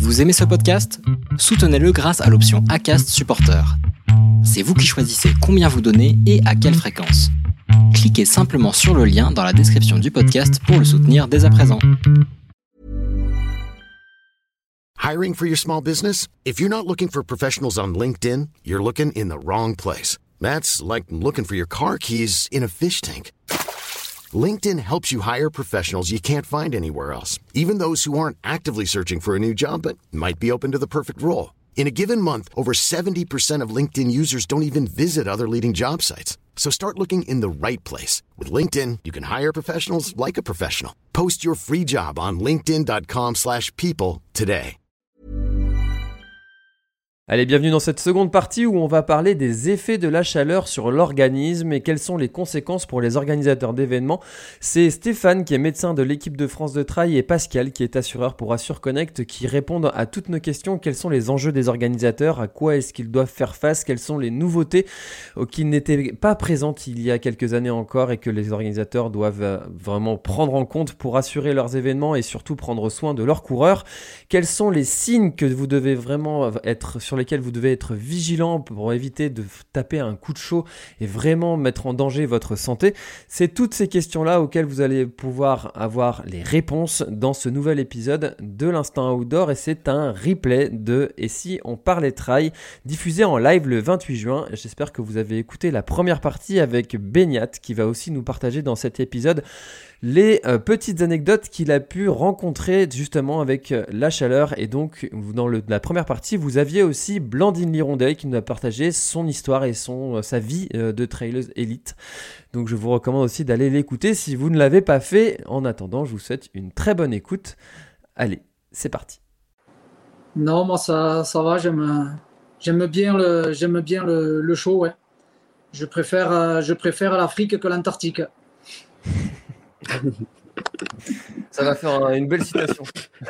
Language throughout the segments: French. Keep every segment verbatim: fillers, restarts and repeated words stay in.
Vous aimez ce podcast ? Soutenez-le grâce à l'option Acast Supporter. C'est vous qui choisissez combien vous donnez et à quelle fréquence. Cliquez simplement sur le lien dans la description du podcast pour le soutenir dès à présent. Hiring for your small business? If you're not looking for professionals on LinkedIn, you're looking in the wrong place. That's like looking for your car keys in a fish tank. LinkedIn helps you hire professionals you can't find anywhere else, even those who aren't actively searching for a new job but might be open to the perfect role. In a given month, over seventy percent of LinkedIn users don't even visit other leading job sites. So start looking in the right place. With LinkedIn, you can hire professionals like a professional. Post your free job on linkedin.com slash people today. Allez, bienvenue dans cette seconde partie où on va parler des effets de la chaleur sur l'organisme et quelles sont les conséquences pour les organisateurs d'événements. C'est Stéphane qui est médecin de l'équipe de France de trail et Pascal qui est assureur pour Assure Connect qui répondent à toutes nos questions. Quels sont les enjeux des organisateurs ? À quoi est-ce qu'ils doivent faire face ? Quelles sont les nouveautés qui n'étaient pas présentes il y a quelques années encore et que les organisateurs doivent vraiment prendre en compte pour assurer leurs événements et surtout prendre soin de leurs coureurs ? Quels sont les signes que vous devez vraiment être sur sur lesquels vous devez être vigilant pour éviter de taper un coup de chaud et vraiment mettre en danger votre santé. C'est toutes ces questions-là auxquelles vous allez pouvoir avoir les réponses dans ce nouvel épisode de l'Instinct Outdoor et c'est un replay de « Et si on parlait trail » diffusé en live le vingt-huit juin. J'espère que vous avez écouté la première partie avec Beniat qui va aussi nous partager dans cet épisode les euh, petites anecdotes qu'il a pu rencontrer justement avec euh, la chaleur. Et donc, dans le, la première partie, vous aviez aussi Blandine Lirondet qui nous a partagé son histoire et son, euh, sa vie euh, de traileuse élite. Donc, je vous recommande aussi d'aller l'écouter si vous ne l'avez pas fait. En attendant, je vous souhaite une très bonne écoute. Allez, c'est parti. Non, moi, ça, ça va. J'aime, j'aime bien le, j'aime bien le, le chaud, ouais. Je préfère, euh, je préfère l'Afrique que l'Antarctique. Ça va faire une belle citation.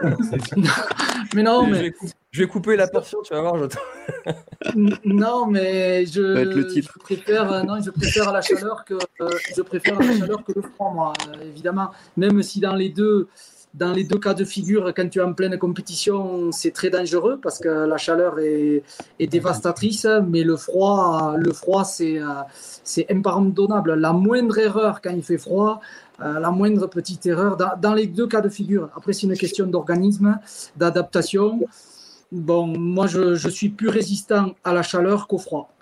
Mais non, mais je vais, couper, je vais couper la portion, tu vas voir. Je... non, mais je, le titre. je préfère, non, je préfère la chaleur que, euh, je préfère la chaleur que le froid, moi. Euh, évidemment, même si dans les deux, dans les deux cas de figure, quand tu es en pleine compétition, c'est très dangereux parce que la chaleur est, est dévastatrice, mais le froid, le froid, c'est, euh, c'est impardonnable. La moindre erreur quand il fait froid. Euh, la moindre petite erreur, dans, dans les deux cas de figure. Après, c'est une question d'organisme, d'adaptation. Bon, moi, je, je suis plus résistant à la chaleur qu'au froid.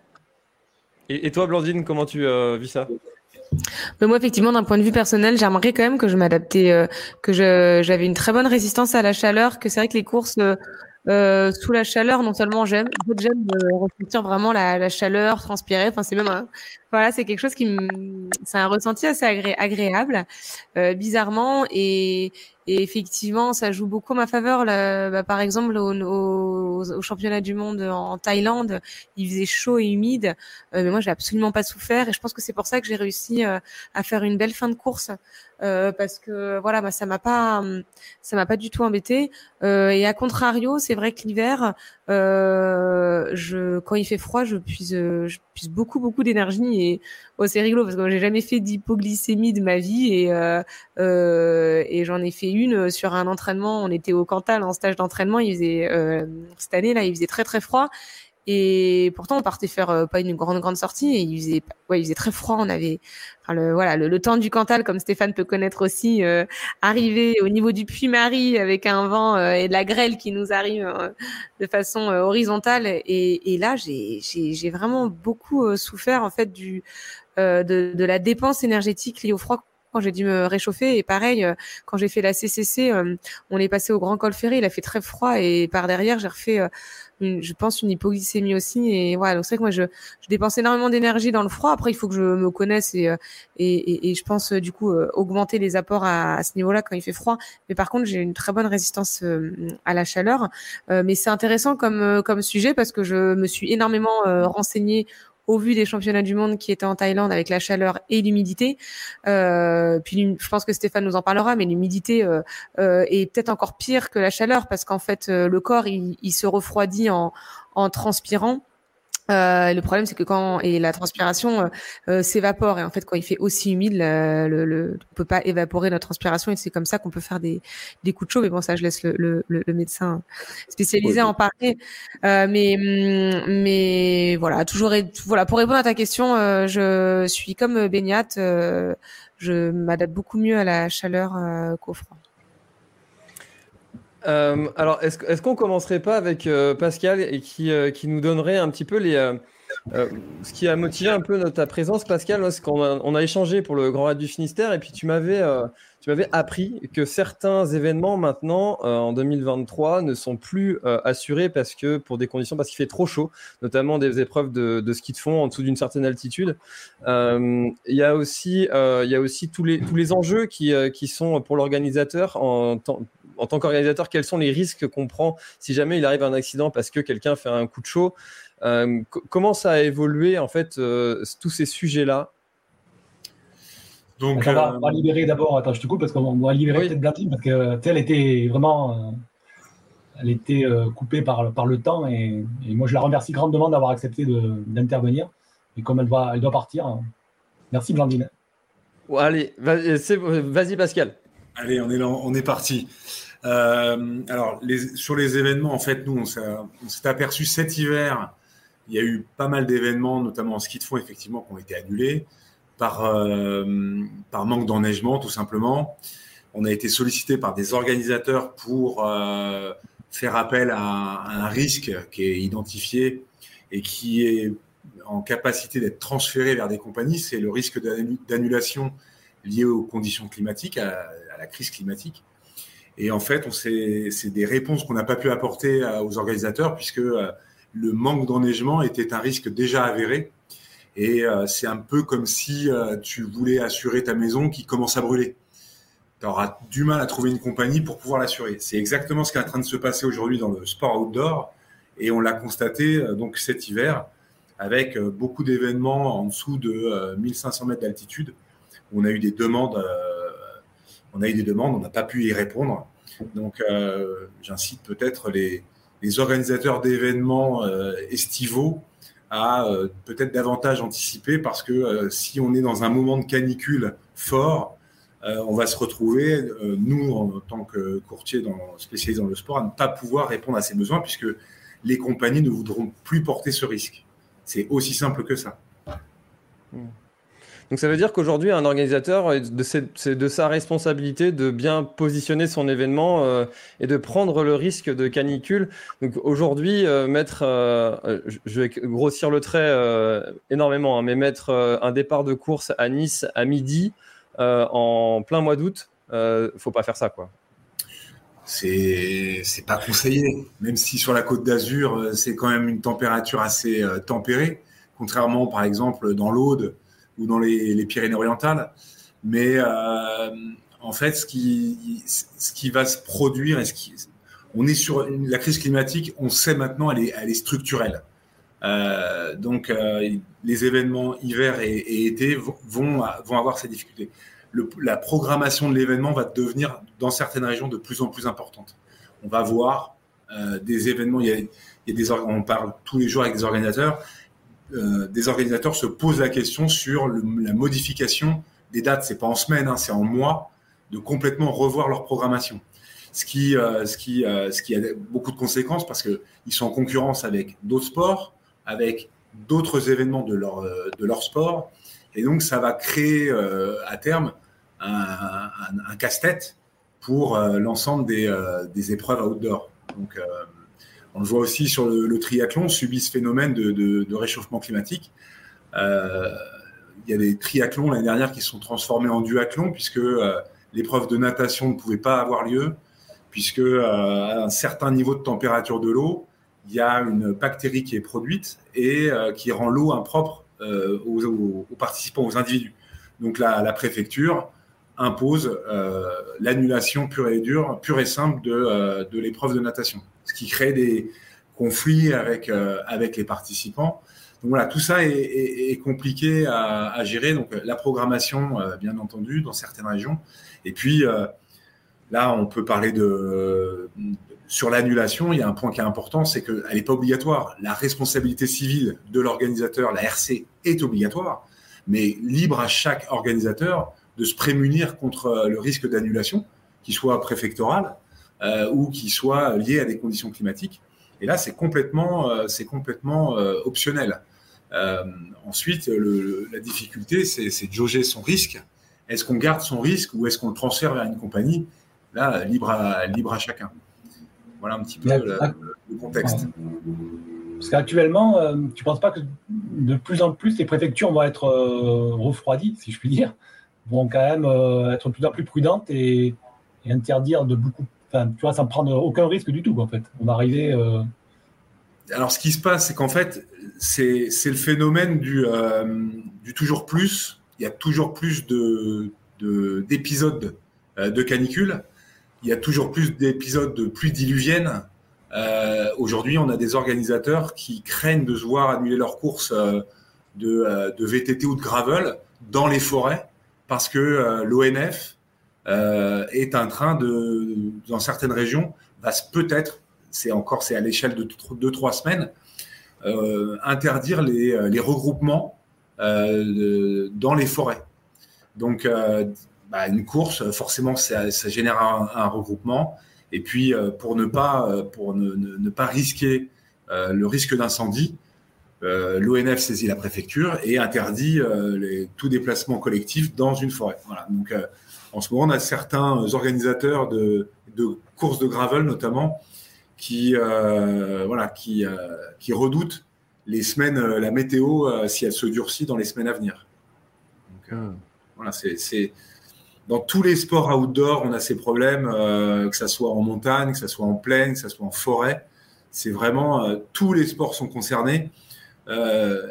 Et, et toi, Blandine, comment tu euh, vis ça ? Mais moi, effectivement, d'un point de vue personnel, j'ai remarqué quand même que je m'adaptais, euh, que je, j'avais une très bonne résistance à la chaleur, que c'est vrai que les courses... Euh, Euh, sous la chaleur, non seulement j'aime, en fait, j'aime euh, ressentir vraiment la, la chaleur, transpirer. Enfin, c'est même un, voilà, c'est quelque chose qui me, c'est un ressenti assez agré, agréable, euh, bizarrement, et, et effectivement, ça joue beaucoup en ma faveur. Là, bah, par exemple, au, au, au championnat du monde en Thaïlande, il faisait chaud et humide, euh, mais moi, j'ai absolument pas souffert, et je pense que c'est pour ça que j'ai réussi euh, à faire une belle fin de course. Euh, parce que voilà, bah, ça m'a pas, ça m'a pas du tout embêté. Euh, et à contrario, c'est vrai que l'hiver, euh, je, quand il fait froid, je puise, je puise beaucoup, beaucoup d'énergie. Et oh, c'est rigolo parce que moi, j'ai jamais fait d'hypoglycémie de ma vie et euh, euh, et j'en ai fait une sur un entraînement. On était au Cantal en stage d'entraînement. Il faisait euh, cette année là, il faisait très très froid. Et pourtant, on partait faire euh, pas une grande grande sortie et il faisait, ouais, il faisait très froid. On avait, enfin le voilà, le, le temps du Cantal, comme Stéphane peut connaître aussi, euh, arrivé au niveau du Puy-Marie avec un vent euh, et de la grêle qui nous arrive euh, de façon euh, horizontale. Et, et là, j'ai, j'ai, j'ai vraiment beaucoup euh, souffert en fait du euh, de, de la dépense énergétique liée au froid. Quand j'ai dû me réchauffer et pareil euh, quand j'ai fait la C C C, euh, on est passé au Grand Col Ferré, il a fait très froid et par derrière j'ai refait euh, une, je pense une hypoglycémie aussi et voilà, donc c'est vrai que moi je, je dépense énormément d'énergie dans le froid. Après il faut que je me connaisse et et, et, et je pense du coup euh, augmenter les apports à, à ce niveau-là quand il fait froid. Mais par contre j'ai une très bonne résistance euh, à la chaleur. Euh, mais c'est intéressant comme euh, comme sujet parce que je me suis énormément euh, renseignée au vu des championnats du monde qui étaient en Thaïlande avec la chaleur et l'humidité. Euh, puis je pense que Stéphane nous en parlera, mais l'humidité euh, euh, est peut-être encore pire que la chaleur parce qu'en fait euh, le corps il, il se refroidit en, en transpirant. Euh, le problème, c'est que quand et la transpiration euh, euh, s'évapore et en fait, quand il fait aussi humide, le, le, le, on peut pas évaporer notre transpiration et c'est comme ça qu'on peut faire des, des coups de chaud. Mais bon, ça, je laisse le, le, le médecin spécialisé en parler. Euh, mais mais voilà, toujours voilà pour répondre à ta question, euh, je suis comme Beignat, euh, je m'adapte beaucoup mieux à la chaleur euh, qu'au froid. Euh, alors, est-ce, est-ce qu'on commencerait pas avec euh, Pascal et qui, euh, qui nous donnerait un petit peu les, euh, euh, ce qui a motivé un peu notre, ta présence, Pascal, c'est qu'on a, on a échangé pour le Grand Raid du Finistère et puis tu m'avais, euh, tu m'avais appris que certains événements maintenant, euh, en deux mille vingt-trois, ne sont plus euh, assurés parce que pour des conditions, parce qu'il fait trop chaud, notamment des épreuves de, de ski de fond en dessous d'une certaine altitude. Euh, il y a aussi, euh, il y a aussi tous les, tous les enjeux qui, euh, qui sont pour l'organisateur en temps. En tant qu'organisateur, quels sont les risques qu'on prend si jamais il arrive un accident parce que quelqu'un fait un coup de chaud euh, c- Comment ça a évolué en fait euh, tous ces sujets-là? Donc, on va, euh... on va libérer d'abord. Attends, je te coupe parce qu'on va libérer oui. peut-être Blandine parce que elle était vraiment, euh, elle était euh, coupée par par le temps et, et moi je la remercie grandement d'avoir accepté de, d'intervenir. Et comme elle doit, elle doit partir, hein. Merci Blandine. Bon, allez, vas-y, c'est, vas-y Pascal. Allez, on est là, on est parti. Euh, alors, les, sur les événements, en fait, nous, on s'est, on s'est aperçu cet hiver, il y a eu pas mal d'événements, notamment en ski de fond, effectivement, qui ont été annulés par, euh, par manque d'enneigement, tout simplement. On a été sollicité par des organisateurs pour euh, faire appel à, à un risque qui est identifié et qui est en capacité d'être transféré vers des compagnies. C'est le risque d'annulation lié aux conditions climatiques, à, à la crise climatique. Et en fait, on s'est, c'est des réponses qu'on n'a pas pu apporter aux organisateurs puisque euh, le manque d'enneigement était un risque déjà avéré. Et euh, c'est un peu comme si euh, tu voulais assurer ta maison qui commence à brûler. Tu auras du mal à trouver une compagnie pour pouvoir l'assurer. C'est exactement ce qui est en train de se passer aujourd'hui dans le sport outdoor. Et on l'a constaté euh, donc cet hiver avec euh, beaucoup d'événements en dessous de euh, mille cinq cents mètres d'altitude. On a eu des demandes... Euh, On a eu des demandes, on n'a pas pu y répondre. Donc, euh, j'incite peut-être les, les organisateurs d'événements euh, estivaux à euh, peut-être davantage anticiper parce que euh, si on est dans un moment de canicule fort, euh, on va se retrouver, euh, nous, en tant que courtiers dans, spécialisés dans le sport, à ne pas pouvoir répondre à ces besoins puisque les compagnies ne voudront plus porter ce risque. C'est aussi simple que ça. Mmh. Donc ça veut dire qu'aujourd'hui, un organisateur, c'est de sa responsabilité de bien positionner son événement euh, et de prendre le risque de canicule. Donc aujourd'hui, euh, mettre, euh, je vais grossir le trait euh, énormément, hein, mais mettre euh, un départ de course à Nice à midi euh, en plein mois d'août, euh, faut pas faire ça, quoi. C'est c'est pas conseillé, même si sur la Côte d'Azur, c'est quand même une température assez euh, tempérée, contrairement par exemple dans l'Aude ou dans les, les Pyrénées-Orientales. Mais euh, en fait, ce qui, ce qui va se produire, et ce qui, on est sur une, la crise climatique, on sait maintenant, elle est, elle est structurelle. Euh, donc, euh, les événements hiver et, et été vont, vont avoir ces difficultés. Le, la programmation de l'événement va devenir, dans certaines régions, de plus en plus importante. On va voir euh, des événements, il y a, il y a des, on parle tous les jours avec des organisateurs, Euh, des organisateurs se posent la question sur le, la modification des dates. C'est pas en semaine, hein, c'est en mois, de complètement revoir leur programmation. Ce qui, euh, ce qui, euh, ce qui a beaucoup de conséquences parce que ils sont en concurrence avec d'autres sports, avec d'autres événements de leur, euh, de leur sport, et donc ça va créer euh, à terme un, un, un casse-tête pour euh, l'ensemble des, euh, des épreuves outdoor. Donc euh, on le voit aussi sur le, le triathlon, subit ce phénomène de, de, de réchauffement climatique. Euh, il y a des triathlons l'année dernière qui se sont transformés en duathlon puisque euh, l'épreuve de natation ne pouvait pas avoir lieu, puisque euh, à un certain niveau de température de l'eau, il y a une bactérie qui est produite et euh, qui rend l'eau impropre euh, aux, aux, aux participants, aux individus. Donc la, la préfecture impose euh, l'annulation pure et dure, pure et simple de, euh, de l'épreuve de natation, ce qui crée des conflits avec, euh, avec les participants. Donc voilà, tout ça est, est, est compliqué à, à gérer. Donc la programmation, euh, bien entendu, dans certaines régions. Et puis euh, là, on peut parler de, de sur l'annulation, il y a un point qui est important, c'est qu'elle n'est pas obligatoire. La responsabilité civile de l'organisateur, la R C, est obligatoire, mais libre à chaque organisateur de se prémunir contre le risque d'annulation, qu'il soit préfectoral euh, ou qu'il soit lié à des conditions climatiques. Et là, c'est complètement, euh, c'est complètement euh, optionnel. Euh, ensuite, le, la difficulté, c'est, c'est de jauger son risque. Est-ce qu'on garde son risque ou est-ce qu'on le transfère vers une compagnie ? Là, libre à, libre à chacun. Voilà un petit peu le, le contexte. Parce qu'actuellement, euh, tu ne penses pas que de plus en plus les préfectures vont être euh, refroidies, si je puis dire, vont quand même euh, être de plus en plus prudentes et, et interdire de beaucoup, enfin, tu vois, sans prendre aucun risque du tout, en fait. On va arriver. Euh... Alors, ce qui se passe, c'est qu'en fait, c'est, c'est le phénomène du, euh, du toujours plus. Il y a toujours plus de, de, d'épisodes euh, de canicule. Il y a toujours plus d'épisodes de pluie diluvienne. Euh, aujourd'hui, on a des organisateurs qui craignent de se voir annuler leurs courses euh, de, euh, de V T T ou de gravel dans les forêts parce que euh, l'O N F euh, est en train de, dans certaines régions, va peut-être, c'est encore c'est à l'échelle de deux trois semaines, euh, interdire les, les regroupements euh, de, dans les forêts. Donc, euh, bah, une course, forcément, ça, ça génère un, un regroupement. Et puis, euh, pour ne pas, euh, pour ne, ne, ne pas risquer euh, le risque d'incendie, euh, l'O N F saisit la préfecture et interdit euh, les, tout déplacement collectif dans une forêt. Voilà. Donc, euh, en ce moment, on a certains organisateurs de, de courses de gravel, notamment, qui, euh, voilà, qui, euh, qui redoutent les semaines, euh, la météo, euh, si elle se durcit dans les semaines à venir. Donc, euh, voilà, c'est, c'est dans tous les sports outdoor, on a ces problèmes, euh, que ça soit en montagne, que ça soit en plaine, que ça soit en forêt. C'est vraiment euh, tous les sports sont concernés. Euh,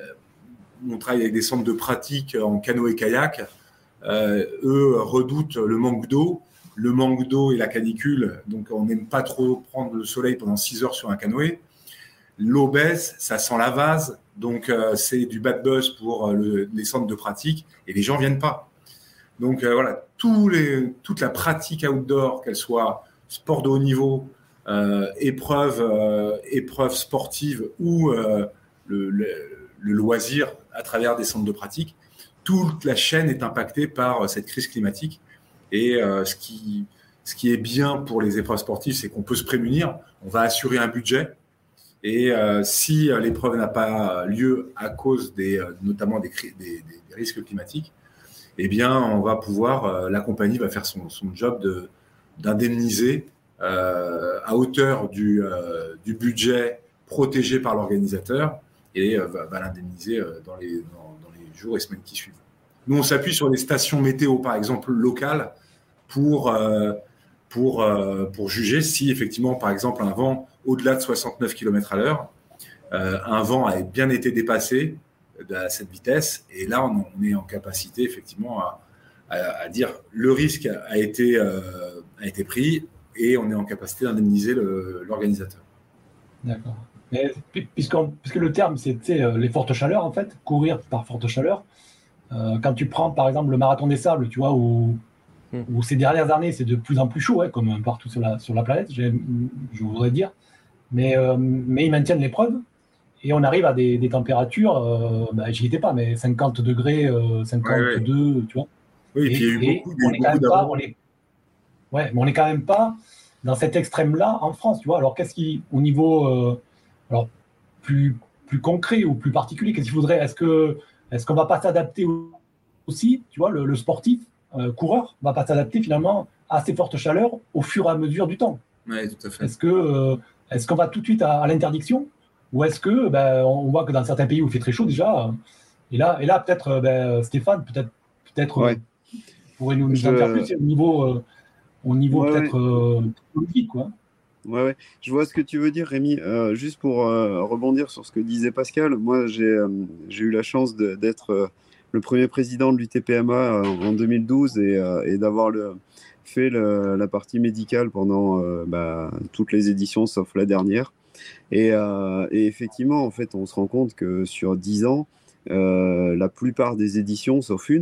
on travaille avec des centres de pratique en canoë-kayak. Euh, eux redoutent le manque d'eau, le manque d'eau et la canicule. Donc, on n'aime pas trop prendre le soleil pendant six heures sur un canoë. L'eau baisse, ça sent la vase. Donc, euh, c'est du bad buzz pour euh, le, les centres de pratique et les gens viennent pas. Donc euh, voilà, tous les, toute la pratique outdoor, qu'elle soit sport de haut niveau, euh, épreuve, euh, épreuve sportive ou euh, le, le, le loisir à travers des centres de pratique, toute la chaîne est impactée par cette crise climatique. Et euh, ce, qui, ce qui est bien pour les épreuves sportives, c'est qu'on peut se prémunir, on va assurer un budget. Et euh, si l'épreuve n'a pas lieu à cause des, notamment des, des, des risques climatiques, eh bien, on va pouvoir, euh, la compagnie va faire son, son job de, d'indemniser euh, à hauteur du, euh, du budget protégé par l'organisateur et euh, va, va l'indemniser euh, dans, les, dans, dans les jours et semaines qui suivent. Nous, on s'appuie sur les stations météo, par exemple, locales pour, euh, pour, euh, pour juger si, effectivement, par exemple, un vent au-delà de soixante-neuf kilomètres à l'heure, euh, un vent a bien été dépassé à cette vitesse, et là on, on est en capacité effectivement à, à, à dire le risque a été, euh, a été pris et on est en capacité d'indemniser le, l'organisateur. D'accord. Mais, puisqu'on, puisque le terme c'est les fortes chaleurs en fait, courir par forte chaleur, euh, quand tu prends par exemple le marathon des sables, tu vois, où, mmh. où ces dernières années c'est de plus en plus chaud, hein, comme partout sur la, sur la planète, je voudrais dire, mais, euh, mais ils maintiennent l'épreuve. Et on arrive à des, des températures, euh, bah, j'y étais pas, mais cinquante degrés, euh, cinquante-deux, ouais, ouais. Tu vois. Oui, et puis il y a eu beaucoup, il y a eu beaucoup pas, on est, ouais, mais on n'est quand même pas dans cet extrême-là en France, tu vois. Alors, qu'est-ce qui, au niveau euh, alors, plus, plus concret ou plus particulier, qu'est-ce qu'il faudrait ? Est-ce que, est-ce qu'on va pas s'adapter aussi, tu vois, le, le sportif, euh, coureur, va pas s'adapter finalement à ces fortes chaleurs au fur et à mesure du temps ? Oui, tout à fait. Est-ce que, euh, est-ce qu'on va tout de suite à, à l'interdiction ? Ou est-ce que, ben, on voit que dans certains pays où il fait très chaud déjà, et là, et là peut-être, ben, Stéphane, peut-être, peut-être ouais. euh, pourrait nous, nous Je... en faire plus au niveau, euh, au niveau ouais, peut-être ouais. Euh, politique, quoi. Ouais, ouais, je vois ce que tu veux dire, Rémi. Euh, juste pour euh, rebondir sur ce que disait Pascal, moi, j'ai, euh, j'ai eu la chance de, d'être euh, le premier président de l'U T P M A euh, en deux mille douze et, euh, et d'avoir le, fait le, la partie médicale pendant euh, bah, toutes les éditions, sauf la dernière. Et, euh, et effectivement, en fait, on se rend compte que sur dix ans, euh, la plupart des éditions, sauf une,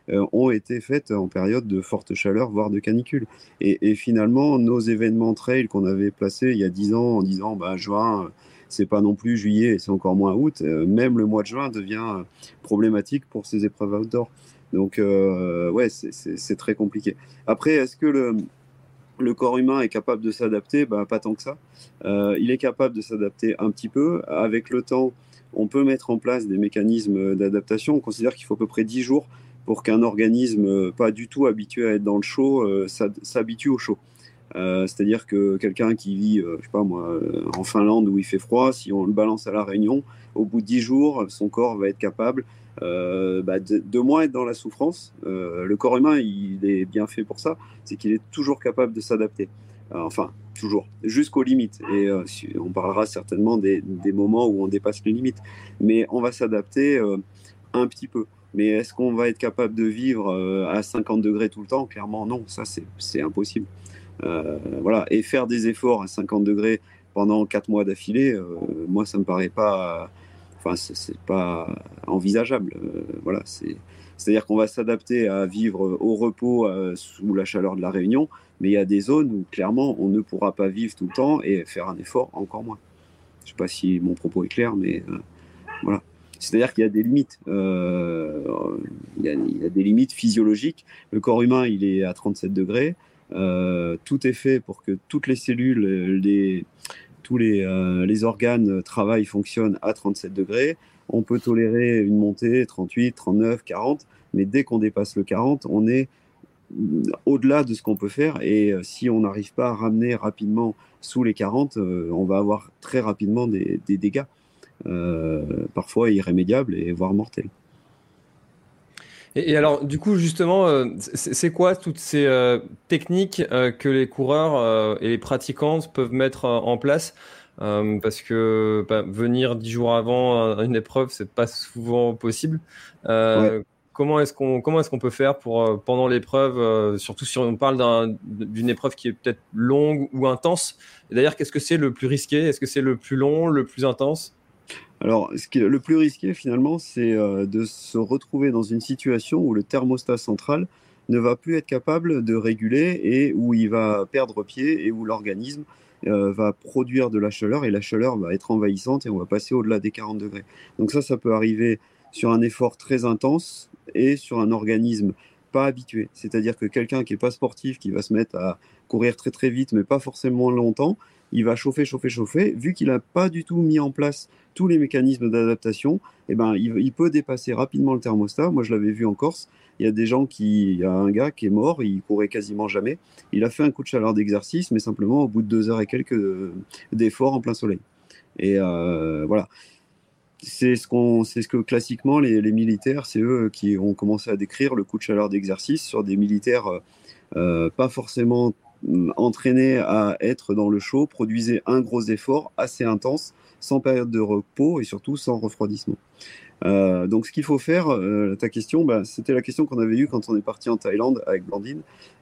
euh, ont été faites en période de forte chaleur, voire de canicule. Et, et finalement, nos événements trail qu'on avait placés il y a dix ans en disant bah, juin, c'est pas non plus juillet, c'est encore moins août, euh, même le mois de juin devient problématique pour ces épreuves outdoor. Donc, euh, ouais, c'est, c'est, c'est très compliqué. Après, est-ce que le, le corps humain est capable de s'adapter ? Ben, pas tant que ça. Euh, il est capable de s'adapter un petit peu. Avec le temps, on peut mettre en place des mécanismes d'adaptation. On considère qu'il faut à peu près dix jours pour qu'un organisme pas du tout habitué à être dans le chaud euh, s'habitue au chaud. Euh, c'est-à-dire que quelqu'un qui vit, euh, je sais pas moi, euh, en Finlande où il fait froid, si on le balance à La Réunion, au bout de dix jours, son corps va être capable euh, bah, de, de moins être dans la souffrance. Euh, le corps humain, il est bien fait pour ça, c'est qu'il est toujours capable de s'adapter. Euh, enfin, toujours, jusqu'aux limites. Et euh, on parlera certainement des, des moments où on dépasse les limites. Mais on va s'adapter euh, un petit peu. Mais est-ce qu'on va être capable de vivre euh, à cinquante degrés tout le temps ? Clairement, non. Ça, c'est, c'est impossible. Euh, voilà. Et faire des efforts à cinquante degrés pendant quatre mois d'affilée, euh, moi, ça me paraît pas... Enfin, c'est, c'est pas envisageable. Euh, voilà, c'est... C'est-à-dire qu'on va s'adapter à vivre au repos euh, sous la chaleur de La Réunion, mais il y a des zones où, clairement, on ne pourra pas vivre tout le temps et faire un effort encore moins. Je ne sais pas si mon propos est clair, mais euh, voilà. C'est-à-dire qu'il y a des limites. Euh, il, y a, il y a des limites physiologiques. Le corps humain, il est à trente-sept degrés. Euh, tout est fait pour que toutes les cellules, les, tous les, euh, les organes travaillent, fonctionnent à trente-sept degrés. On peut tolérer une montée trente-huit, trente-neuf, quarante, mais dès qu'on dépasse le quarante, on est au-delà de ce qu'on peut faire. Et si on n'arrive pas à ramener rapidement sous les quarante, euh, on va avoir très rapidement des, des dégâts, euh, parfois irrémédiables et voire mortels. Et, et alors, du coup, justement, euh, c'est, c'est quoi toutes ces euh, techniques euh, que les coureurs euh, et les pratiquants peuvent mettre euh, en place ? Euh, parce que bah, venir dix jours avant une épreuve, c'est pas souvent possible. Euh, ouais. Comment est-ce qu'on comment est-ce qu'on peut faire pour euh, pendant l'épreuve, euh, surtout si on parle d'un, d'une épreuve qui est peut-être longue ou intense. Et d'ailleurs, qu'est-ce que c'est le plus risqué ? Est-ce que c'est le plus long, le plus intense ? Alors, ce qui est le plus risqué finalement, c'est euh, de se retrouver dans une situation où le thermostat central ne va plus être capable de réguler et où il va perdre pied et où l'organisme Euh, va produire de la chaleur et la chaleur va être envahissante et on va passer au-delà des quarante degrés. Donc ça, ça peut arriver sur un effort très intense et sur un organisme pas habitué. C'est-à-dire que quelqu'un qui n'est pas sportif, qui va se mettre à courir très très vite, mais pas forcément longtemps, il va chauffer, chauffer, chauffer. Vu qu'il n'a pas du tout mis en place tous les mécanismes d'adaptation, eh ben, il, il peut dépasser rapidement le thermostat. Moi, je l'avais vu en Corse. Il y a des gens qui, il y a un gars qui est mort, il courait quasiment jamais. Il a fait un coup de chaleur d'exercice, mais simplement au bout de deux heures et quelques d'efforts en plein soleil. Et euh, voilà. C'est ce qu'on, c'est ce que classiquement les, les militaires, c'est eux qui ont commencé à décrire le coup de chaleur d'exercice sur des militaires euh, pas forcément entraînés à être dans le chaud, produisaient un gros effort assez intense, sans période de repos et surtout sans refroidissement. Euh, donc ce qu'il faut faire, euh, ta question, bah, c'était la question qu'on avait eue quand on est parti en Thaïlande avec Blandine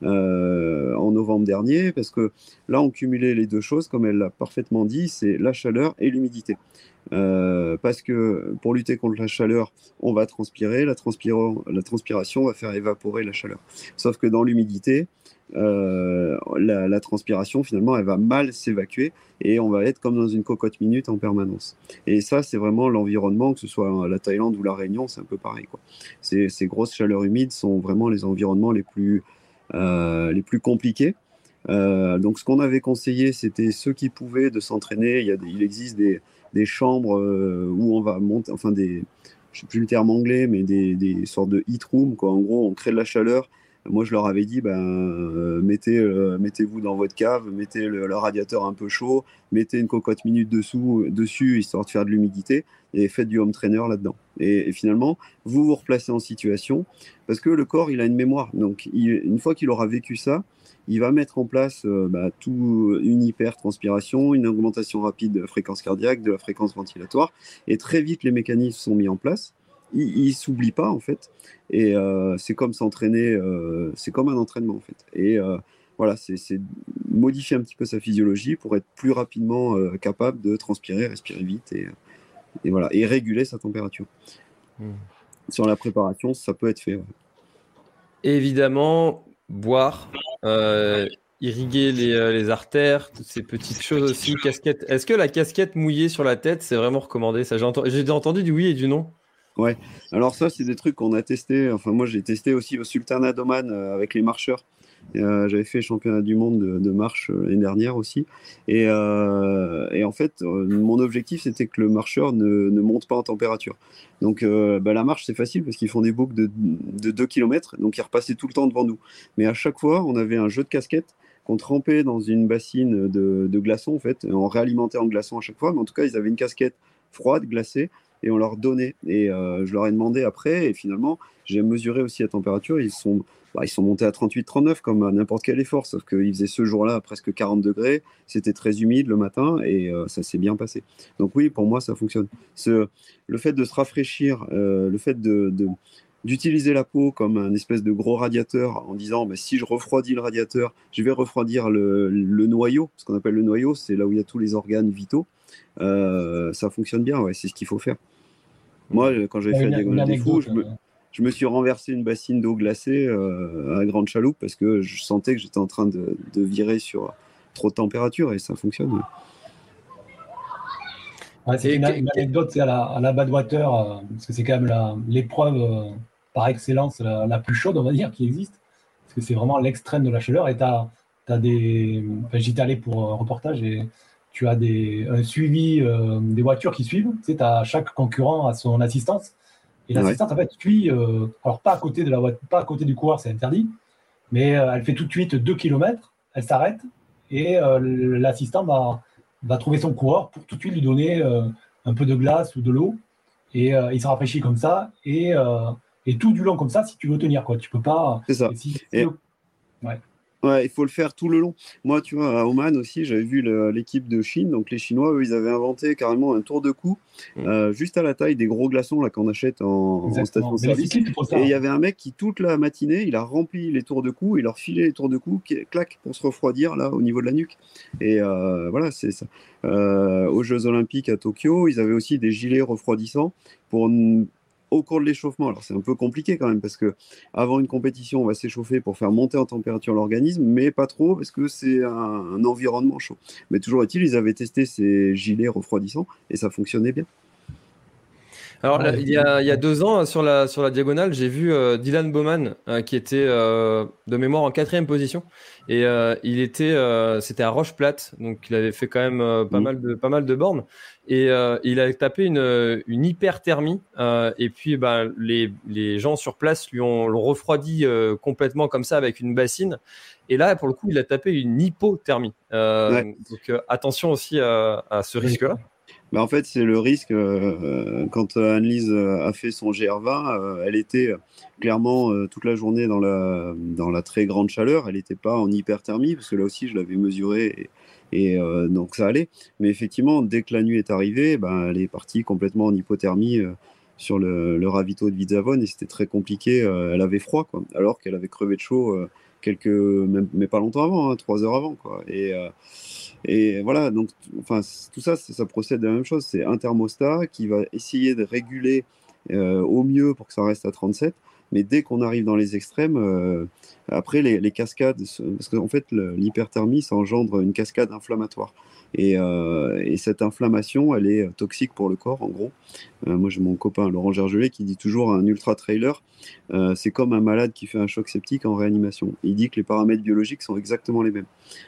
euh, en novembre dernier, parce que là on cumulait les deux choses, comme elle l'a parfaitement dit, c'est la chaleur et l'humidité. Euh, parce que pour lutter contre la chaleur, on va transpirer, la, transpira- la transpiration va faire évaporer la chaleur. Sauf que dans l'humidité, euh, la, la transpiration finalement elle va mal s'évacuer et on va être comme dans une cocotte minute en permanence. Et ça c'est vraiment l'environnement, que ce soit la Thaïlande ou la Réunion, c'est un peu pareil, quoi. Ces, ces grosses chaleurs humides sont vraiment les environnements les plus, euh, les plus compliqués. Euh, donc ce qu'on avait conseillé, c'était ceux qui pouvaient de s'entraîner. Il, y a des, il existe des, des chambres euh, où on va monter, enfin des, je sais plus le terme anglais, mais des, des sortes de heat room, quoi. En gros, on crée de la chaleur. Moi, je leur avais dit, ben, euh, mettez, euh, mettez-vous dans votre cave, mettez le, le radiateur un peu chaud, mettez une cocotte minute dessous, dessus, histoire de faire de l'humidité, et faites du home trainer là-dedans. Et, et finalement, vous vous replacez en situation, parce que le corps, il a une mémoire. Donc, il, une fois qu'il aura vécu ça, il va mettre en place euh, bah, tout, une hypertranspiration, une augmentation rapide de la fréquence cardiaque, de la fréquence ventilatoire, et très vite, les mécanismes sont mis en place. Il ne s'oublie pas en fait, et euh, c'est comme s'entraîner, euh, c'est comme un entraînement en fait. Et euh, voilà, c'est, c'est modifier un petit peu sa physiologie pour être plus rapidement euh, capable de transpirer, respirer vite et, et voilà, et réguler sa température. Mmh. Sur la préparation, ça peut être fait. Ouais. Et évidemment, boire, euh, irriguer les, euh, les artères, toutes ces petites choses aussi. Casquette. Est-ce que la casquette mouillée sur la tête, c'est vraiment recommandé? Ça, j'ai, ent- j'ai entendu du oui et du non. Ouais, alors ça, c'est des trucs qu'on a testé. Enfin, moi, j'ai testé aussi au Sultanat d'Oman euh, avec les marcheurs. Euh, j'avais fait championnat du monde de, de marche euh, l'année dernière aussi. Et, euh, et en fait, euh, mon objectif, c'était que le marcheur ne, ne monte pas en température. Donc, euh, bah, la marche, c'est facile parce qu'ils font des boucles de, de deux kilomètres. Donc, ils repassaient tout le temps devant nous. Mais à chaque fois, on avait un jeu de casquettes qu'on trempait dans une bassine de, de glaçons, en fait. On réalimentait en glaçons à chaque fois. Mais en tout cas, ils avaient une casquette froide, glacée. Et on leur donnait. Et euh, je leur ai demandé après. Et finalement, j'ai mesuré aussi la température. Ils sont, bah, ils sont montés à trente-huit trente-neuf comme à n'importe quel effort. Sauf qu'ils faisaient ce jour-là à presque quarante degrés. C'était très humide le matin et euh, ça s'est bien passé. Donc oui, pour moi, ça fonctionne. Ce, le fait de se rafraîchir, euh, le fait de, de, d'utiliser la peau comme un espèce de gros radiateur en disant bah, si je refroidis le radiateur, je vais refroidir le, le noyau. Ce qu'on appelle le noyau, c'est là où il y a tous les organes vitaux. Euh, ça fonctionne bien, ouais, c'est ce qu'il faut faire. Moi, quand j'avais fait la diagonale des fous, je me, je me suis renversé une bassine d'eau glacée euh, à la Grande Chaloupe parce que je sentais que j'étais en train de, de virer sur trop de température et ça fonctionne. Ouais, c'est une, une anecdote c'est à la, à la Badwater, euh, parce que c'est quand même la, l'épreuve euh, par excellence la, la plus chaude, on va dire, qui existe. Parce que c'est vraiment l'extrême de la chaleur. Et tu as des. Enfin, j'y étais allé pour un reportage et tu as des, un suivi euh, des voitures qui suivent. Tu sais, as chaque concurrent a son assistance. Et l'assistante, ouais. en fait, suit, euh, alors pas à côté de la voiture, pas à côté du coureur, c'est interdit, mais euh, elle fait tout de suite deux kilomètres, elle s'arrête et euh, l'assistant va, va trouver son coureur pour tout de suite lui donner euh, un peu de glace ou de l'eau. Et euh, il se rafraîchit comme ça. Et, euh, et tout du long comme ça, si tu veux tenir, quoi. Tu peux pas. C'est ça. Si, si et... ouais. Ouais, il faut le faire tout le long. Moi, tu vois, à Oman aussi, j'avais vu le, l'équipe de Chine. Donc, les Chinois, eux, ils avaient inventé carrément un tour de cou, mmh. euh, juste à la taille des gros glaçons là, qu'on achète en, en station-service. Et il y avait un mec qui, toute la matinée, il a rempli les tours de cou, il leur filait les tours de cou, qui, clac, pour se refroidir là, au niveau de la nuque. Et euh, voilà, c'est ça. Euh, aux Jeux Olympiques à Tokyo, ils avaient aussi des gilets refroidissants pour. Au cours de l'échauffement, alors c'est un peu compliqué quand même parce que avant une compétition, on va s'échauffer pour faire monter en température l'organisme, mais pas trop parce que c'est un, un environnement chaud. Mais toujours est-il, ils avaient testé ces gilets refroidissants et ça fonctionnait bien. Alors, là, il, y a, il y a deux ans, sur la, sur la diagonale, j'ai vu euh, Dylan Bowman euh, qui était euh, de mémoire en quatrième position. Et euh, il était, euh, c'était à Roche-Plate, donc il avait fait quand même euh, pas, mmh. mal de, pas mal de bornes. Et euh, il a tapé une, une hyperthermie. Euh, et puis, bah, les, les gens sur place lui ont, l'ont refroidi euh, complètement comme ça avec une bassine. Et là, pour le coup, il a tapé une hypothermie. Euh, ouais. Donc, euh, attention aussi à, à ce risque-là. Bah en fait, c'est le risque. Euh, quand Anne-Lise a fait son G R vingt, euh, elle était clairement euh, toute la journée dans la, dans la très grande chaleur. Elle n'était pas en hyperthermie, parce que là aussi, je l'avais mesuré et, et euh, donc ça allait. Mais effectivement, dès que la nuit est arrivée, bah, elle est partie complètement en hypothermie euh, sur le, le ravito de Vizavone et c'était très compliqué. Euh, elle avait froid, quoi, alors qu'elle avait crevé de chaud euh, quelques, même, mais pas longtemps avant, hein, trois heures avant, quoi. Et euh, Et voilà, donc enfin, tout ça, ça, ça procède de la même chose. C'est un thermostat qui va essayer de réguler euh, au mieux pour que ça reste à trente-sept. Mais dès qu'on arrive dans les extrêmes, euh, après les, les cascades, parce qu'en fait, le, l'hyperthermie, ça engendre une cascade inflammatoire. Et, euh, et cette inflammation, elle est toxique pour le corps, en gros. Euh, moi, j'ai mon copain Laurent Gergelet qui dit toujours un ultra-trailer, euh, c'est comme un malade qui fait un choc septique en réanimation. Il dit que les paramètres biologiques sont exactement les mêmes.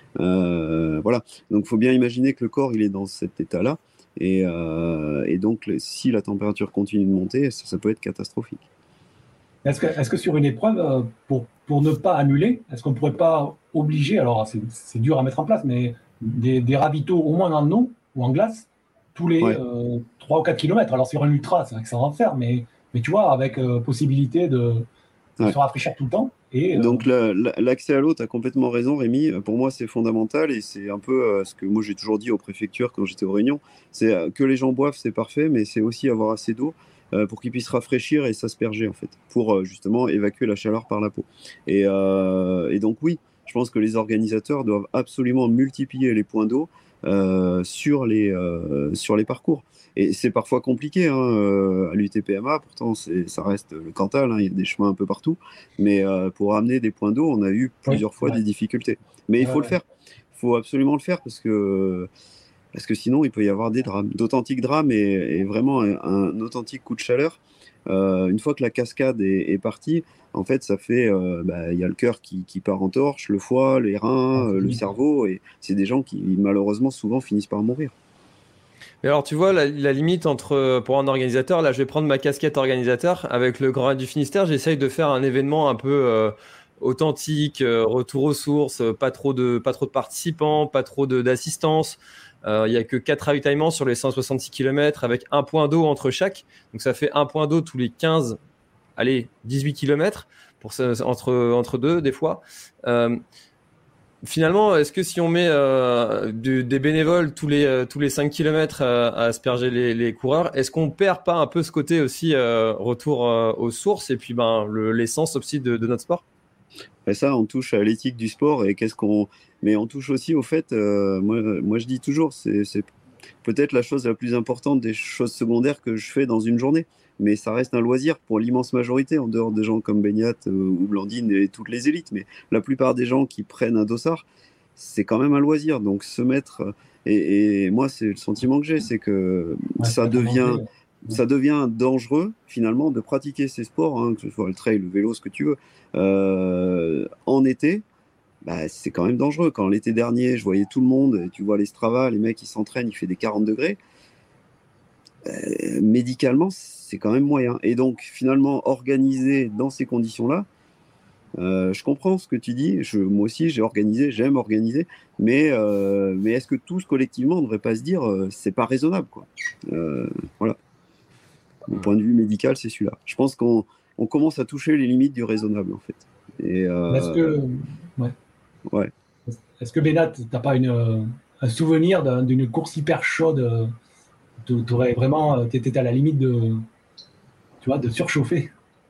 Euh, voilà. Donc, il faut bien imaginer que le corps, il est dans cet état-là. Et, euh, et donc, si la température continue de monter, ça, ça peut être catastrophique. Est-ce que, est-ce que sur une épreuve, pour, pour ne pas annuler, est-ce qu'on ne pourrait pas obliger, alors c'est, c'est dur à mettre en place, mais des, des ravitaux au moins en eau ou en glace tous les ouais. euh, trois ou quatre kilomètres. Alors sur un ultra, c'est vrai que ça va en faire, mais, mais tu vois, avec euh, possibilité de, de ouais. se rafraîchir tout le temps. Et, euh... Donc le, l'accès à l'eau, tu as complètement raison, Rémi. Pour moi, c'est fondamental et c'est un peu euh, ce que moi j'ai toujours dit aux préfectures quand j'étais aux réunions. C'est euh, que les gens boivent, c'est parfait, mais c'est aussi avoir assez d'eau euh, pour qu'ils puissent rafraîchir et s'asperger en fait, pour euh, justement évacuer la chaleur par la peau. Et, euh, et donc oui, je pense que les organisateurs doivent absolument multiplier les points d'eau. euh, sur, les, euh, sur les parcours. Et c'est parfois compliqué hein, euh, à l'U T P M A, pourtant c'est, ça reste le Cantal, hein, il y a des chemins un peu partout, mais euh, pour amener des points d'eau, on a eu plusieurs oui, fois ouais. des difficultés. Mais il faut ouais, le faire, il faut absolument le faire parce que, parce que sinon il peut y avoir des drames, d'authentiques drames et, et vraiment un, un authentique coup de chaleur. Euh, une fois que la cascade est, est partie, en fait ça fait, euh, bah, y a le cœur qui, qui part en torche, le foie, les reins, euh, le cerveau, et c'est des gens qui malheureusement souvent finissent par mourir. Mais alors, tu vois, la, la limite entre, pour un organisateur, là, je vais prendre ma casquette organisateur. Avec le Grand Raid du Finistère, j'essaye de faire un événement un peu euh, authentique, euh, retour aux sources, pas trop de, pas trop de participants, pas trop de, d'assistance. Il euh, n'y a que quatre ravitaillements sur les cent soixante-six kilomètres avec un point d'eau entre chaque. Donc, ça fait un point d'eau tous les quinze, allez, dix-huit kilomètres pour ce, entre, entre deux, des fois. Euh, Finalement, est-ce que si on met euh, du, des bénévoles tous les, euh, tous les cinq kilomètres à, à asperger les, les coureurs, est-ce qu'on perd pas un peu ce côté aussi euh, retour euh, aux sources et puis ben, le, l'essence aussi de, de notre sport ? Et ça, on touche à l'éthique du sport et qu'est-ce qu'on... Mais on touche aussi au fait, euh, moi, moi je dis toujours, c'est, c'est peut-être la chose la plus importante des choses secondaires que je fais dans une journée. Mais ça reste un loisir pour l'immense majorité, en dehors de gens comme Beignat euh, ou Blandine et toutes les élites. Mais la plupart des gens qui prennent un dossard, c'est quand même un loisir. Donc se mettre... Et, et moi, c'est le sentiment que j'ai, c'est que ouais, ça, devient, ça devient dangereux, finalement, de pratiquer ces sports, hein, que ce soit le trail, le vélo, ce que tu veux, euh, en été. Bah, c'est quand même dangereux. Quand l'été dernier, je voyais tout le monde, et tu vois les Strava, les mecs, ils s'entraînent, il fait des quarante degrés. Euh, médicalement, c'est quand même moyen. Et donc, finalement, organiser dans ces conditions-là, euh, je comprends ce que tu dis. Je, moi aussi, j'ai organisé, j'aime organiser. Mais, euh, mais est-ce que tous, collectivement, on ne devrait pas se dire euh, c'est pas raisonnable, quoi. Euh, voilà. Mon point de vue médical, c'est celui-là. Je pense qu'on on commence à toucher les limites du raisonnable, en fait. Et, euh, est-ce que, ouais. Ouais. Est-ce que Beinat, tu n'as pas une, un souvenir d'un, d'une course hyper chaude? Tu aurais vraiment, tu étais à la limite de, tu vois, de surchauffer.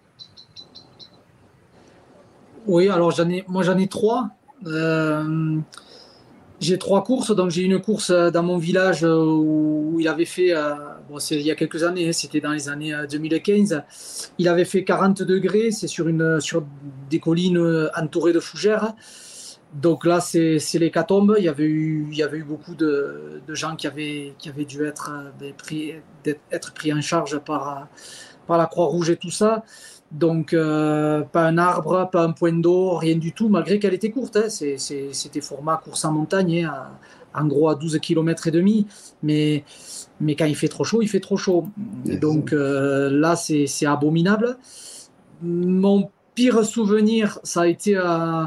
Oui, alors j'en ai, moi j'en ai trois. Euh, j'ai trois courses. Donc j'ai une course dans mon village où, où il avait fait, euh, bon, c'est il y a quelques années, c'était dans les années deux mille quinze. Il avait fait quarante degrés. C'est sur une, sur des collines entourées de fougères. Donc là, c'est, c'est l'hécatombe. Il y avait eu, il y avait eu beaucoup de, de gens qui avaient, qui avaient dû être, ben, pris, être pris en charge par, par la Croix-Rouge et tout ça. Donc, euh, pas un arbre, pas un point d'eau, rien du tout, malgré qu'elle était courte. Hein. C'est, c'est, c'était format course en montagne, hein, en gros à douze kilomètres et demi. Mais, mais quand il fait trop chaud, il fait trop chaud. Et donc euh, là, c'est, c'est abominable. Mon pire souvenir, ça a été à...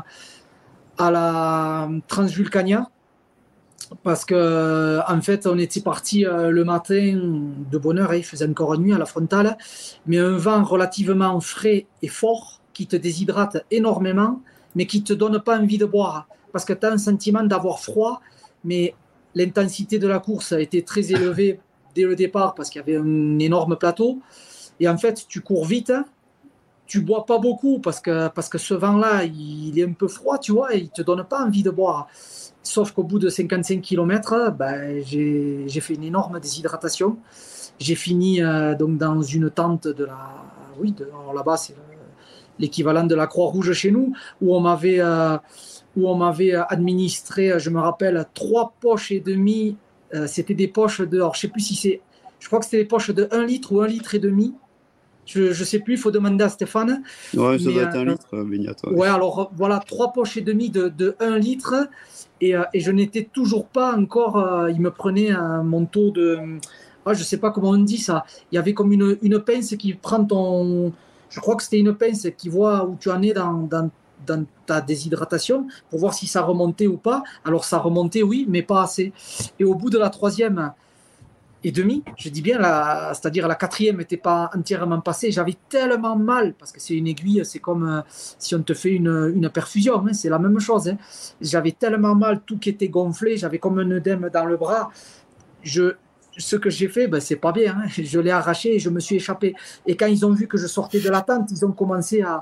à la Transvulcania, parce que en fait on était parti euh, le matin de bonne heure, il faisait encore nuit à la frontale, mais un vent relativement frais et fort qui te déshydrate énormément, mais qui te donne pas envie de boire, parce que tu as un sentiment d'avoir froid, mais l'intensité de la course a été très élevée dès le départ, parce qu'il y avait un énorme plateau, et en fait tu cours vite, tu bois pas beaucoup parce que, parce que ce vent-là, il est un peu froid, tu vois, et il te donne pas envie de boire. Sauf qu'au bout de cinquante-cinq kilomètres, ben, j'ai, j'ai fait une énorme déshydratation. J'ai fini euh, donc dans une tente de la... Oui, de, alors là-bas, c'est l'équivalent de la Croix-Rouge chez nous, où on m'avait, euh, où on m'avait administré, je me rappelle, trois poches et demie. Euh, c'était des poches de... Alors, je sais plus si c'est... Je crois que c'était des poches de un litre ou un litre et demi. Je ne sais plus, il faut demander à Stéphane. Ouais, ça mais, doit être euh, un litre, Beignat. Ouais. ouais, alors voilà, trois poches et demie de, de un litre. Et, euh, et je n'étais toujours pas encore. Euh, il me prenait un manteau de. Ah, je ne sais pas comment on dit ça. Il y avait comme une, une pince qui prend ton. Je crois que c'était une pince qui voit où tu en es dans, dans, dans ta déshydratation pour voir si ça remontait ou pas. Alors ça remontait, oui, mais pas assez. Et au bout de la troisième. Et demi, je dis bien, la, c'est-à-dire la quatrième n'était pas entièrement passée. J'avais tellement mal, parce que c'est une aiguille, c'est comme euh, si on te fait une, une perfusion, hein, c'est la même chose. Hein. J'avais tellement mal, tout qui était gonflé, j'avais comme un œdème dans le bras. Je, ce que j'ai fait, ben, c'est pas bien. Hein. Je l'ai arraché et je me suis échappé. Et quand ils ont vu que je sortais de la tente, ils ont commencé à,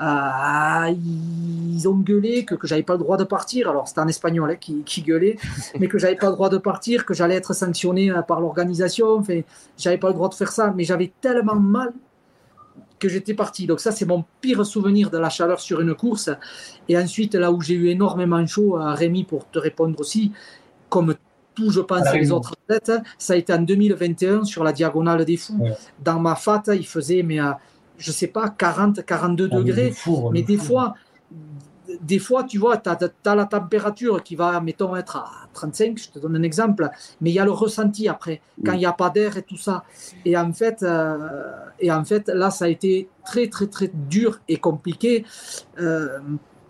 à ils ont gueulé que que j'avais pas le droit de partir. Alors c'était en espagnol hein, qui, qui gueulait, mais que j'avais pas le droit de partir, que j'allais être sanctionné par l'organisation. Enfin, j'avais pas le droit de faire ça, mais j'avais tellement mal que j'étais parti. Donc ça, c'est mon pire souvenir de la chaleur sur une course. Et ensuite, là où j'ai eu énormément chaud, à Rémi, pour te répondre aussi, comme tout, je pense, les autres athlètes, ça a été en deux mille vingt et un sur la Diagonale des Fous. Ouais. Dans ma fat, il faisait, mais à, je sais pas, quarante, quarante-deux ah, degrés. Four, mais des four. fois, des fois, tu vois, tu as la température qui va, mettons, être à trente-cinq, je te donne un exemple, mais il y a le ressenti après, quand il n'y a pas d'air et tout ça. Et en fait, euh, et en fait, là, ça a été très, très, très dur et compliqué. Euh,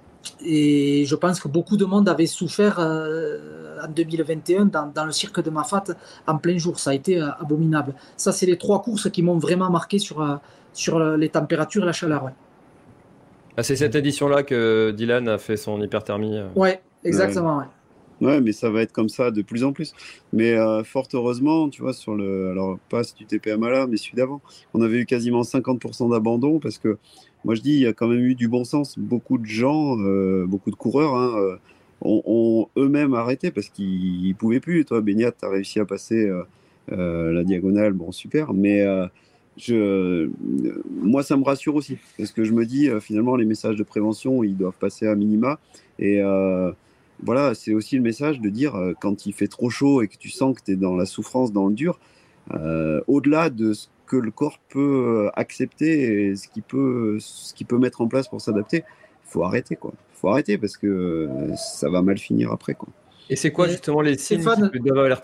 et je pense que beaucoup de monde avait souffert euh, en deux mille vingt et un dans, dans le cirque de Mafat en plein jour. Ça a été euh, abominable. Ça, c'est les trois courses qui m'ont vraiment marqué sur, euh, sur les températures et la chaleur. Ouais. Ah, c'est cette édition-là que Dylan a fait son hyperthermie. Ouais, exactement. Ouais. Ouais. ouais, mais ça va être comme ça de plus en plus. Mais euh, fort heureusement, tu vois, sur le, alors pas ce du T P M A là, mais celui d'avant, on avait eu quasiment cinquante pour cent d'abandon parce que, moi je dis, il y a quand même eu du bon sens. Beaucoup de gens, euh, beaucoup de coureurs, hein, euh, ont, ont eux-mêmes arrêté parce qu'ils pouvaient plus. Toi, Beignat, tu as réussi à passer euh, euh, la diagonale, bon super, mais euh, Je, euh, moi, ça me rassure aussi, parce que je me dis, euh, finalement, les messages de prévention, ils doivent passer à minima. Et euh, voilà, c'est aussi le message de dire, euh, quand il fait trop chaud et que tu sens que tu es dans la souffrance, dans le dur, euh, au-delà de ce que le corps peut accepter et ce qu'il peut, ce qu'il peut mettre en place pour s'adapter, il faut arrêter, quoi. Il faut arrêter, parce que euh, ça va mal finir après, quoi. Et c'est quoi, justement, les signes qui doivent alerter ?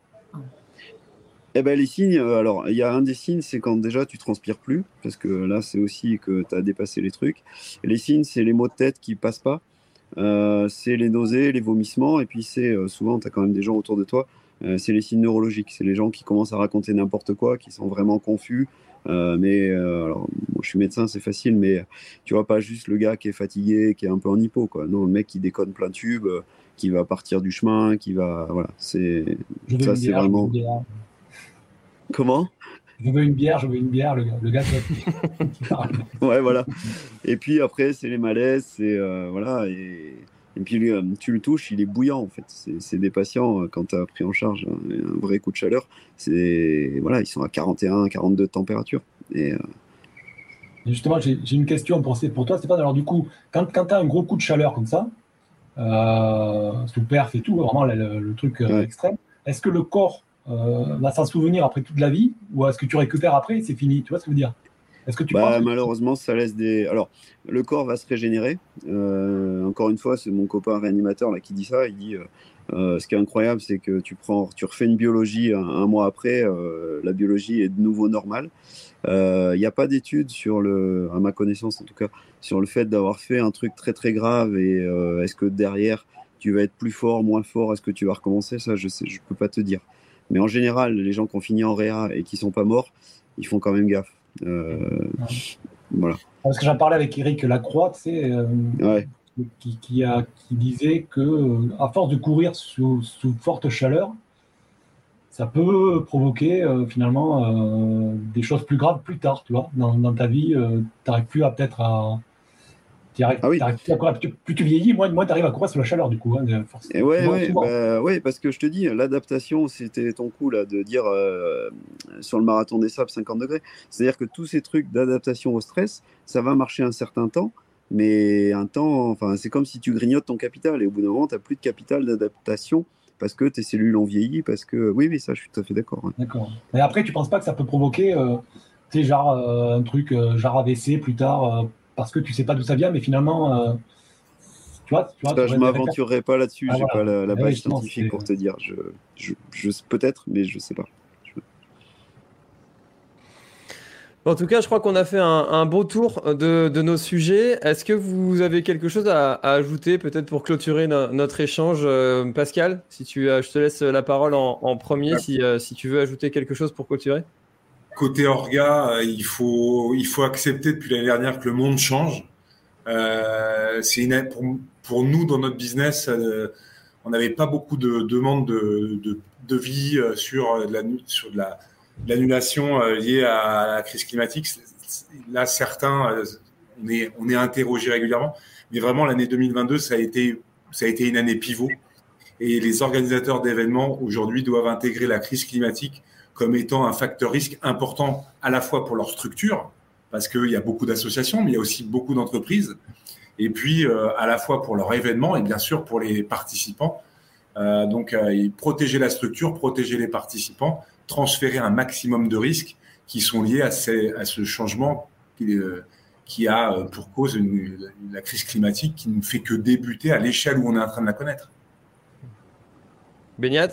Eh ben, les signes, alors il y a un des signes, c'est quand déjà tu transpires plus, parce que là c'est aussi que tu as dépassé les trucs. Et les signes, c'est les maux de tête qui passent pas, euh, c'est les nausées, les vomissements, et puis c'est euh, souvent tu as quand même des gens autour de toi, euh, c'est les signes neurologiques, c'est les gens qui commencent à raconter n'importe quoi, qui sont vraiment confus. Euh, mais euh, alors moi je suis médecin, c'est facile, mais tu vois pas juste le gars qui est fatigué, qui est un peu en hypo, quoi. Non, le mec qui déconne plein tube, euh, qui va partir du chemin, qui va, voilà, c'est ça, c'est vraiment. Comment ? Je veux une bière, je veux une bière, le gars, le gars qui parle. Ouais, voilà. Et puis après, c'est les malaises, c'est euh, voilà. Et, et puis lui, tu le touches, il est bouillant en fait. C'est, c'est des patients, quand tu as pris en charge un, un vrai coup de chaleur, c'est voilà, ils sont à quarante et un, quarante-deux de température. Et, euh... et justement, j'ai, j'ai une question pour, pour toi, Stéphane. Alors du coup, quand, quand tu as un gros coup de chaleur comme ça, euh, sous perf et tout, vraiment le, le truc euh, ouais. extrême, est-ce que le corps Euh, va s'en souvenir après toute la vie, ou est-ce que tu récupères après et c'est fini? Tu vois ce que je veux dire? Est-ce que tu bah, penses malheureusement, ça laisse des. Alors, le corps va se régénérer. Euh, encore une fois, c'est mon copain réanimateur là qui dit ça. Il dit euh, euh, ce qui est incroyable, c'est que tu prends, tu refais une biologie un, un mois après, euh, la biologie est de nouveau normale. Il euh, n'y a pas d'études sur le, à ma connaissance en tout cas, sur le fait d'avoir fait un truc très très grave et euh, est-ce que derrière tu vas être plus fort, moins fort, est-ce que tu vas recommencer? Ça, je sais, je peux pas te dire. Mais en général, les gens qui ont fini en réa et qui ne sont pas morts, ils font quand même gaffe. Euh, ouais. Voilà. Parce que j'en parlais avec Eric Lacroix, tu sais, euh, ouais. qui, qui, a, qui disait qu'à force de courir sous, sous forte chaleur, ça peut provoquer euh, finalement euh, des choses plus graves plus tard, tu vois. Dans, dans ta vie, euh, tu n'arrives plus à peut-être à... Arrives, ah oui. plus, à courir, plus, plus tu vieillis, moins, moins tu arrives à courir sous la chaleur du coup. Hein, et ouais, ouais, bah, ouais, parce que je te dis, l'adaptation, c'était ton coup là, de dire euh, sur le marathon des sables cinquante degrés. C'est-à-dire que tous ces trucs d'adaptation au stress, ça va marcher un certain temps, mais un temps, enfin, c'est comme si tu grignotes ton capital et au bout d'un moment, tu n'as plus de capital d'adaptation parce que tes cellules ont vieilli, parce que oui, oui, ça, je suis tout à fait d'accord. Hein. D'accord. Mais après, tu ne penses pas que ça peut provoquer, euh, tu sais, genre euh, un truc, euh, genre A V C plus tard euh, parce que tu sais pas d'où ça vient, mais finalement, euh, tu vois, tu vois ça, tu je m'aventurerai pas là-dessus. Ah, j'ai voilà. pas la, la base oui, scientifique pour te dire. Je, je, je peut-être, mais je sais pas. Je... En tout cas, je crois qu'on a fait un, un beau tour de, de nos sujets. Est-ce que vous avez quelque chose à, à ajouter, peut-être pour clôturer no, notre échange, euh, Pascal? Si tu, euh, je te laisse la parole en, en premier, ouais. si, euh, si tu veux ajouter quelque chose pour clôturer. Côté orga, il faut, il faut accepter depuis l'année dernière que le monde change. Euh, c'est une, pour, pour nous, dans notre business, euh, on n'avait pas beaucoup de demandes de, de, de vie sur de la, sur de la, de l'annulation liée à la crise climatique. Là, certains, on est, on est interrogé régulièrement, mais vraiment l'année deux mille vingt-deux, ça a été, ça a été une année pivot. Et les organisateurs d'événements aujourd'hui doivent intégrer la crise climatique comme étant un facteur risque important à la fois pour leur structure, parce qu'il y a beaucoup d'associations, mais il y a aussi beaucoup d'entreprises, et puis euh, à la fois pour leur événement et bien sûr pour les participants. Euh, donc, euh, protéger la structure, protéger les participants, transférer un maximum de risques qui sont liés à, ces, à ce changement qui, euh, qui a euh, pour cause une, une, la crise climatique qui ne fait que débuter à l'échelle où on est en train de la connaître. Beñat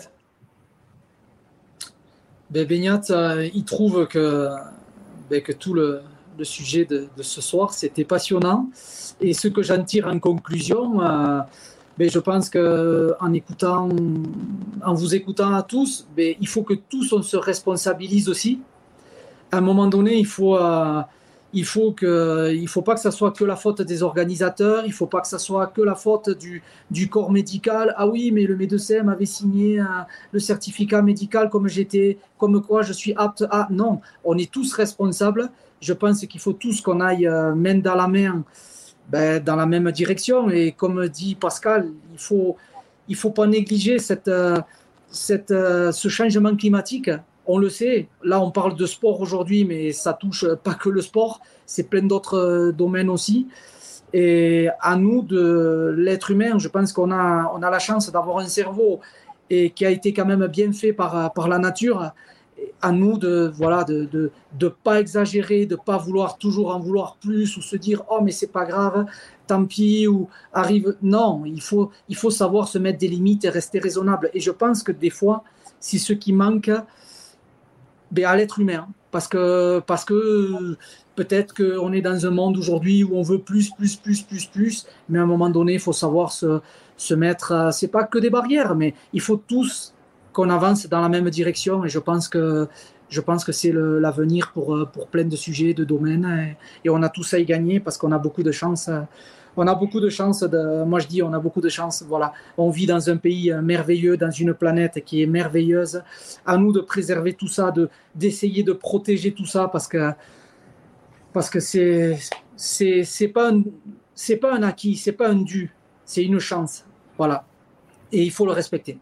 ben, Beñat, euh, il trouve que, ben, que tout le, le sujet de, de ce soir, c'était passionnant. Et ce que j'en tire en conclusion, euh, ben, je pense qu'en écoutant, en vous écoutant à tous, ben, il faut que tous on se responsabilise aussi. À un moment donné, il faut... Euh, Il faut que, il faut pas que ça soit que la faute des organisateurs, il faut pas que ça soit que la faute du, du corps médical. Ah oui, mais le médecin m'avait signé un, le certificat médical comme j'étais, comme quoi je suis apte à. Non, on est tous responsables. Je pense qu'il faut tous qu'on aille euh, main dans la main, ben, dans la même direction. Et comme dit Pascal, il faut, il faut pas négliger cette, euh, cette, euh, ce changement climatique. On le sait, là on parle de sport aujourd'hui, mais ça touche pas que le sport, c'est plein d'autres domaines aussi. Et à nous, de l'être humain, je pense qu'on a, on a la chance d'avoir un cerveau et qui a été quand même bien fait par, par la nature. À nous de voilà de, de, de pas exagérer, de pas vouloir toujours en vouloir plus ou se dire oh mais c'est pas grave, tant pis ou arrive. Non, il faut, il faut savoir se mettre des limites et rester raisonnable. Et je pense que des fois, c'est ce qui manque. Ben à l'être humain, parce que, parce que peut-être qu'on est dans un monde aujourd'hui où on veut plus, plus, plus, plus, plus, mais à un moment donné, il faut savoir se, se mettre, c'est pas que des barrières, mais il faut tous qu'on avance dans la même direction, et je pense que, je pense que c'est le, l'avenir pour, pour plein de sujets, de domaines, et, et on a tous à y gagner, parce qu'on a beaucoup de chance. On a beaucoup de chance, de, moi je dis on a beaucoup de chance, voilà. On vit dans un pays merveilleux, dans une planète qui est merveilleuse. À nous de préserver tout ça, de, d'essayer de protéger tout ça parce que, parce que c'est, c'est, c'est, pas un, c'est pas un acquis, c'est pas un dû, c'est une chance. Voilà. Et il faut le respecter.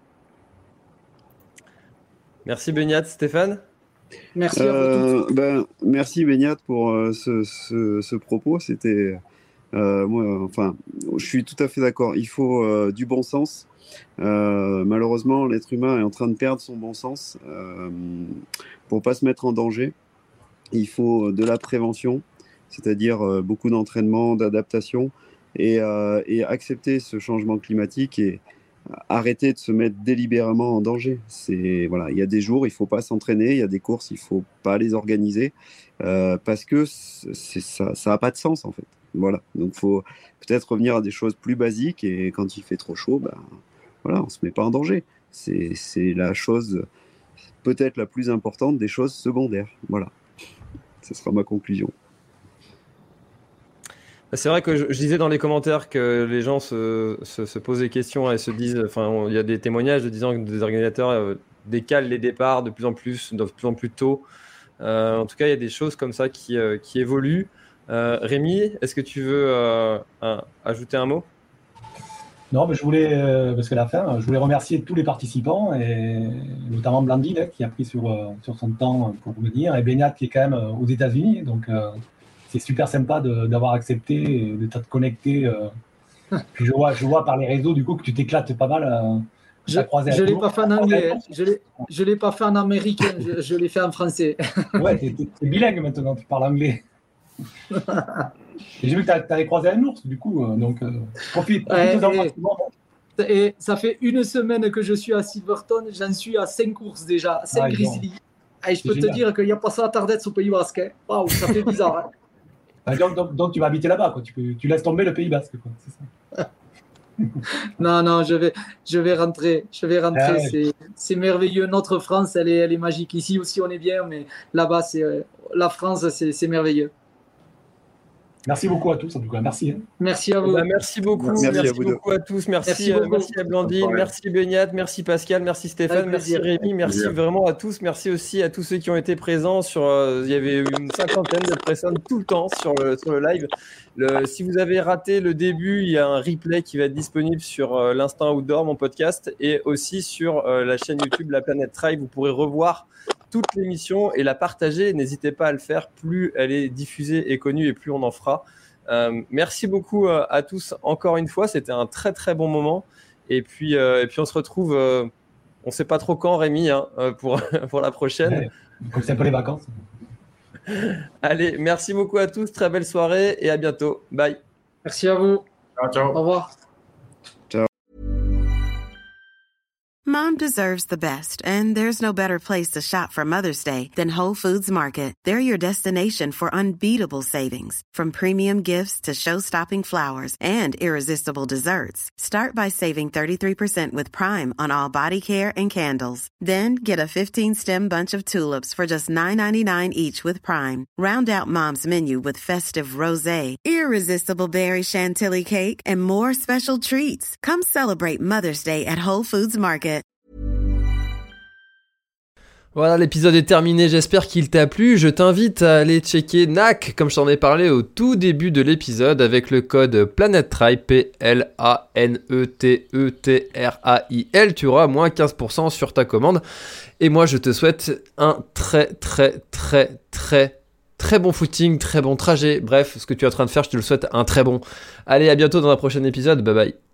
Merci Beñat. Stéphane ? Merci euh, à vous tous. Ben, merci Beñat pour euh, ce, ce, ce propos. C'était... Euh, moi, enfin, je suis tout à fait d'accord. Il faut euh, du bon sens. Euh, malheureusement, l'être humain est en train de perdre son bon sens. Euh, pour pas se mettre en danger, il faut de la prévention, c'est-à-dire euh, beaucoup d'entraînement, d'adaptation, et, euh, et accepter ce changement climatique et arrêter de se mettre délibérément en danger. C'est voilà, il y a des jours, il faut pas s'entraîner, il y a des courses, il faut pas les organiser euh, parce que c'est, ça, ça a pas de sens en fait. Voilà, donc il faut peut-être revenir à des choses plus basiques et quand il fait trop chaud, ben, voilà, on ne se met pas en danger. C'est, c'est la chose peut-être la plus importante des choses secondaires. Voilà, ce sera ma conclusion. C'est vrai que je, je disais dans les commentaires que les gens se, se, se posent des questions et se disent, enfin, il y a des témoignages de disant que des organisateurs euh, décalent les départs de plus en plus, de plus en plus tôt. Euh, en tout cas, il y a des choses comme ça qui, euh, qui évoluent. Euh, Rémi, est-ce que tu veux euh, un, ajouter un mot ? Non, mais je voulais, euh, parce que la fin, je voulais remercier tous les participants, et notamment Blandine hein, qui a pris sur, euh, sur son temps pour venir, et Beñat qui est quand même euh, aux États-Unis, donc euh, c'est super sympa de, d'avoir accepté et de t'être connecté. Euh. Puis je vois, je vois par les réseaux du coup que tu t'éclates pas mal. Euh, je ne l'ai pas fait en anglais, hein. je ne l'ai pas fait en américain, je, je l'ai fait en français. Ouais, t'es, t'es, t'es bilingue maintenant, tu parles anglais. Et j'ai vu que tu avais croisé un ours, du coup, euh, donc euh, profite. profite ouais, et, et ça fait une semaine que je suis à Silverton, j'en suis à cinq ours déjà, cinq ah, grizzlies. Et je peux génial. Te dire qu'il n'y a pas ça à Tardets au Pays Basque. Hein. Waouh, ça fait bizarre. Hein. Ah, donc, donc, donc tu vas habiter là-bas, quoi. Tu, peux, tu laisses tomber le Pays Basque, quoi. C'est ça. non, non, je vais, je vais rentrer. Je vais rentrer. Ah, ouais. c'est, c'est merveilleux. Notre France, elle est, elle est magique. Ici aussi, on est bien, mais là-bas, c'est, la France, c'est, c'est merveilleux. Merci beaucoup à tous, en tout cas. Merci. Hein. Merci à vous. Bah, merci beaucoup. Merci, merci à, vous beaucoup à tous. Merci, merci, euh, beaucoup. merci à Blandine, merci Beignat, merci Pascal, merci Stéphane, merci Rémi, merci plaisir. vraiment à tous. Merci aussi à tous ceux qui ont été présents. Sur, euh, il y avait une cinquantaine de personnes tout le temps sur le, sur le live. Le, si vous avez raté le début, il y a un replay qui va être disponible sur euh, l'Instant Outdoor, mon podcast, et aussi sur euh, la chaîne YouTube La Planète Trail. Vous pourrez revoir toute l'émission et la partager. N'hésitez pas à le faire. Plus elle est diffusée et connue et plus on en fera. Euh, merci beaucoup euh, à tous encore une fois. C'était un très très bon moment. Et puis, euh, et puis on se retrouve, euh, on ne sait pas trop quand, Rémi, hein, euh, pour, pour la prochaine. Ouais, comme c'est un peu les vacances. Allez, merci beaucoup à tous. Très belle soirée et à bientôt. Bye. Merci à vous. Ciao, ciao. Au revoir. Mom deserves the best, and there's no better place to shop for Mother's Day than Whole Foods Market. They're your destination for unbeatable savings, from premium gifts to show-stopping flowers and irresistible desserts. Start by saving thirty-three percent with Prime on all body care and candles. Then get a fifteen-stem bunch of tulips for just nine ninety-nine each with Prime. Round out Mom's menu with festive rosé, irresistible berry chantilly cake, and more special treats. Come celebrate Mother's Day at Whole Foods Market. Voilà, l'épisode est terminé, j'espère qu'il t'a plu. Je t'invite à aller checker N A C, comme je t'en ai parlé au tout début de l'épisode, avec le code PlanetTrail, P L A N E T E T R A I L. Tu auras moins quinze pour cent sur ta commande. Et moi, je te souhaite un très, très, très, très, très bon footing, très bon trajet. Bref, ce que tu es en train de faire, je te le souhaite un très bon. Allez, à bientôt dans un prochain épisode. Bye bye.